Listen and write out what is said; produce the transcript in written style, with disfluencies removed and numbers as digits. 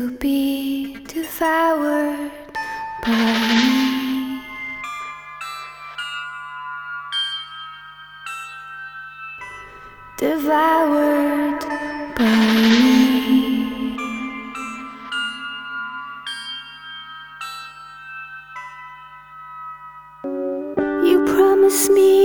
be devoured by me. Devoured by me. You promised me